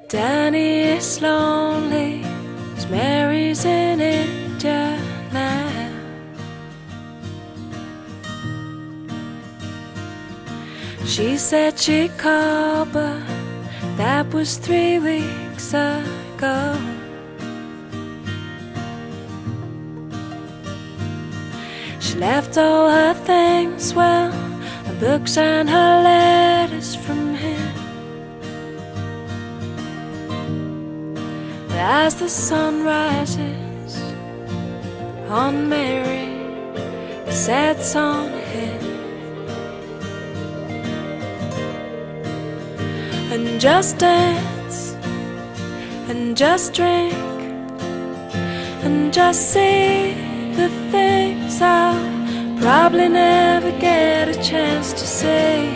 Danny is lonely, 'cause Mary's in India now. She said she'd call, but that was 3 weeks ago. She left all her things, well, her books and her letters from him. But as the sun rises on Mary, it sets on him. And just dance, and just drink, and just see the things I'll probably never get a chance to say.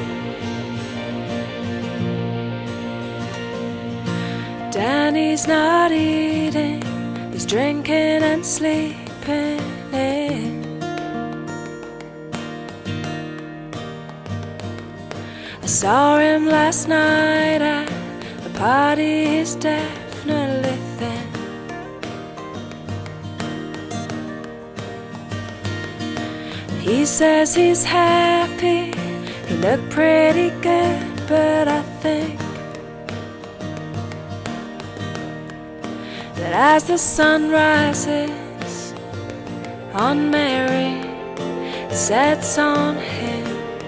Danny's not eating, he's drinking and sleeping in. I saw him last night at the party, he's definitely thin. He says he's happy, he looked pretty good, but I think that as the sun rises on Mary, it sets on him.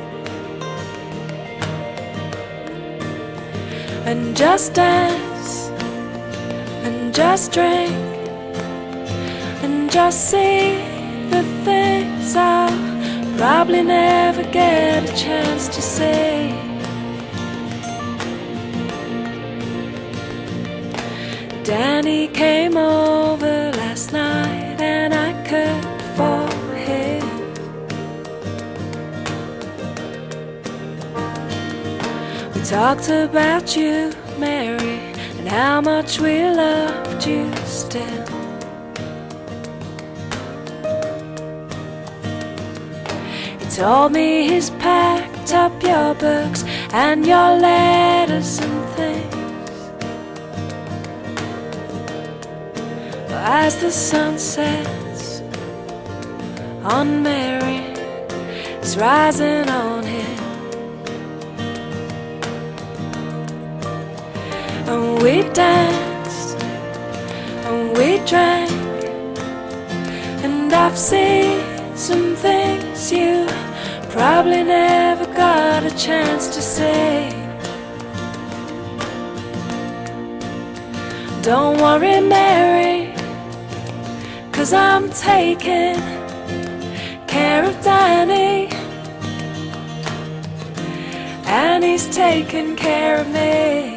And just dance, and just drink, and just see the things I'll probably never get a chance to say. Danny came over last night and I cooked for him. We talked about you, Mary, and how much we loved you still. He told me he's packed up your books and your letters and things. As the sun sets on Mary, it's rising on him. And we danced, and we drank, and I've seen some things you probably never got a chance to say. Don't worry, Mary, 'cause I'm taking care of Danny, and he's taking care of me.